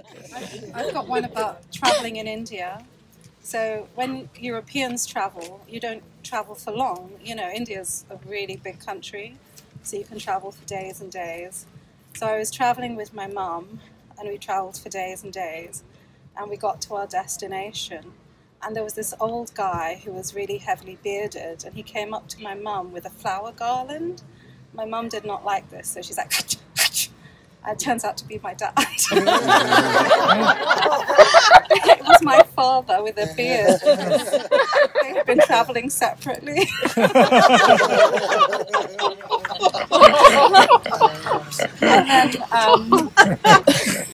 I've got one about traveling in India. So when Europeans travel, you don't travel for long. You know, India's a really big country, so you can travel for days and days. So I was traveling with my mum, and we traveled for days and days, and we got to our destination. And there was this old guy who was really heavily bearded, and he came up to my mum with a flower garland. My mum did not like this, so she's like, it turns out to be my dad. It was my father with a beard. They had been travelling separately. And then